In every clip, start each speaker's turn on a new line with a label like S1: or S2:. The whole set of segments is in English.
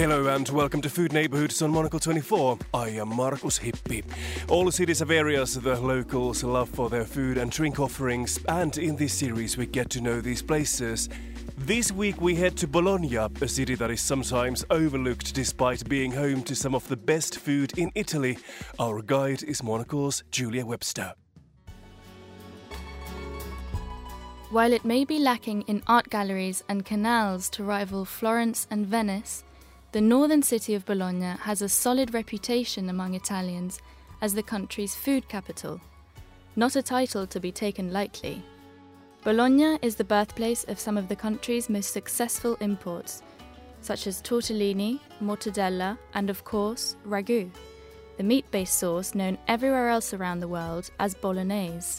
S1: Hello and welcome to Food Neighborhoods on Monocle 24. I am Markus Hippi. All cities have areas the locals love for their food and drink offerings, and in this series we get to know these places. This week we head to Bologna, a city that is sometimes overlooked despite being home to some of the best food in Italy. Our guide is Monocle's Julia Webster.
S2: While it may be lacking in art galleries and canals to rival Florence and Venice, the northern city of Bologna has a solid reputation among Italians as the country's food capital, not a title to be taken lightly. Bologna is the birthplace of some of the country's most successful imports, such as tortellini, mortadella, and of course, ragu, the meat-based sauce known everywhere else around the world as bolognese.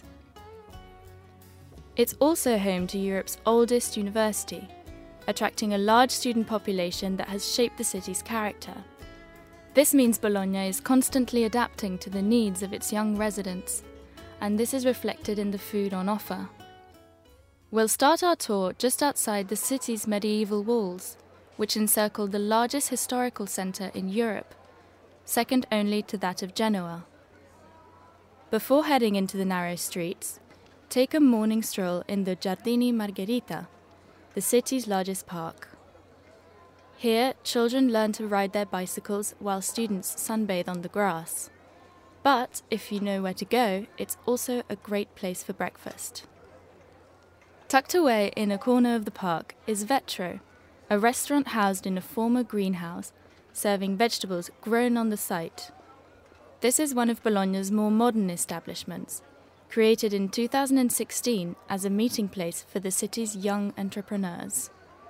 S2: It's also home to Europe's oldest university, attracting a large student population that has shaped the city's character. This means Bologna is constantly adapting to the needs of its young residents, and this is reflected in the food on offer. We'll start our tour just outside the city's medieval walls, which encircle the largest historical centre in Europe, second only to that of Genoa. Before heading into the narrow streets, take a morning stroll in the Giardini Margherita, the city's largest park. Here, children learn to ride their bicycles while students sunbathe on the grass. But if you know where to go, it's also a great place for breakfast. Tucked away in a corner of the park is Vetro, a restaurant housed in a former greenhouse, serving vegetables grown on the site. This is one of Bologna's more modern establishments, created in 2016 as a meeting place for the city's young entrepreneurs.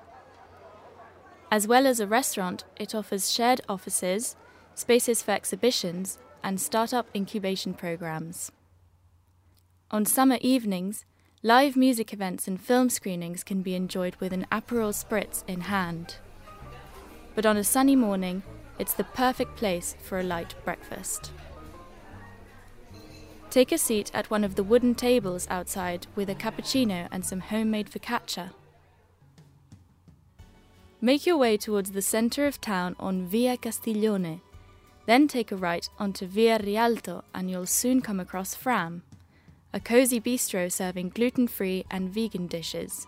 S2: As well as a restaurant, it offers shared offices, spaces for exhibitions, and startup incubation programs. On summer evenings, live music events and film screenings can be enjoyed with an Aperol Spritz in hand. But on a sunny morning, it's the perfect place for a light breakfast. Take a seat at one of the wooden tables outside with a cappuccino and some homemade focaccia. Make your way towards the centre of town on Via Castiglione, then take a right onto Via Rialto and you'll soon come across Fram, a cosy bistro serving gluten-free and vegan dishes.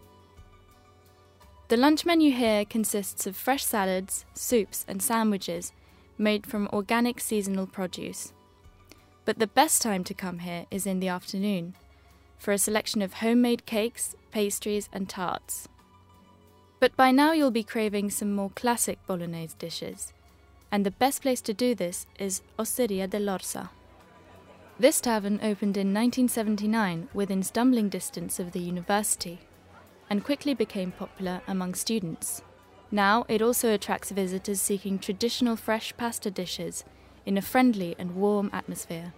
S2: The lunch menu here consists of fresh salads, soups and sandwiches made from organic seasonal produce. But the best time to come here is in the afternoon, for a selection of homemade cakes, pastries and tarts. But by now you'll be craving some more classic bolognese dishes, and the best place to do this is Osteria dell'Orsa. This tavern opened in 1979 within stumbling distance of the university, and quickly became popular among students. Now it also attracts visitors seeking traditional fresh pasta dishes in a friendly and warm atmosphere.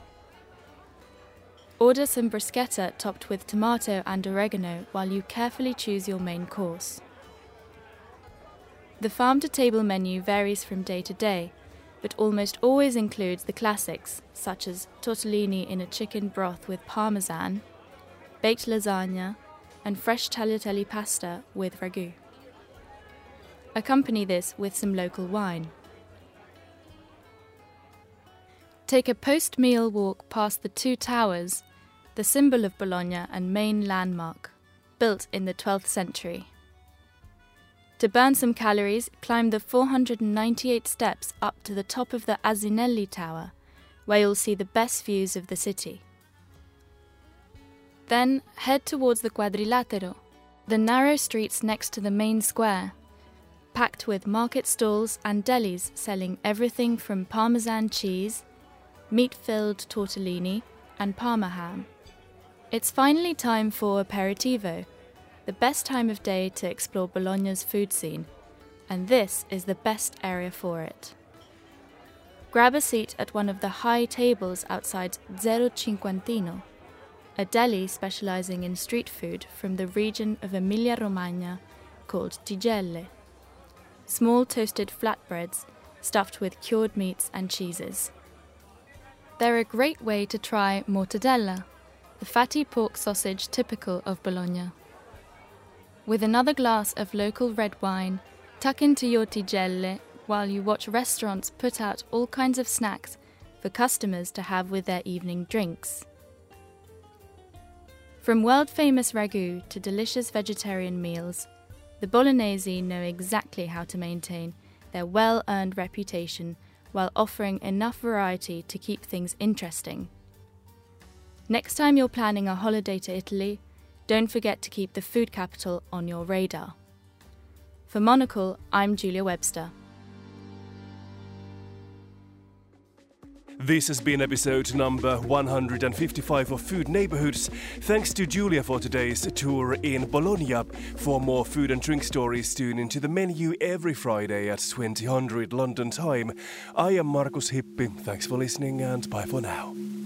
S2: Order some bruschetta topped with tomato and oregano while you carefully choose your main course. The farm-to-table menu varies from day to day, but almost always includes the classics, such as tortellini in a chicken broth with parmesan, baked lasagna, and fresh tagliatelle pasta with ragu. Accompany this with some local wine. Take a post-meal walk past the two towers, the symbol of Bologna and main landmark, built in the 12th century. To burn some calories, climb the 498 steps up to the top of the Asinelli Tower, where you'll see the best views of the city. Then head towards the Quadrilatero, the narrow streets next to the main square, packed with market stalls and delis selling everything from Parmesan cheese, meat-filled tortellini, and Parma ham. It's finally time for aperitivo, the best time of day to explore Bologna's food scene, and this is the best area for it. Grab a seat at one of the high tables outside Zero Cinquantino, a deli specializing in street food from the region of Emilia-Romagna called tigelle, small toasted flatbreads stuffed with cured meats and cheeses. They're a great way to try mortadella, the fatty pork sausage typical of Bologna. With another glass of local red wine, Tuck into your tigelle while you watch restaurants put out all kinds of snacks for customers to have with their evening drinks. From world-famous ragu to delicious vegetarian meals, the Bolognese know exactly how to maintain their well-earned reputation while offering enough variety to keep things interesting. Next time you're planning a holiday to Italy, don't forget to keep the food capital on your radar. For Monocle, I'm Julia Webster.
S1: This has been episode number 155 of Food Neighborhoods. Thanks to Julia for today's tour in Bologna. For more food and drink stories, tune into the menu every Friday at 2000 London time. I am Markus Hippi. Thanks for listening and bye for now.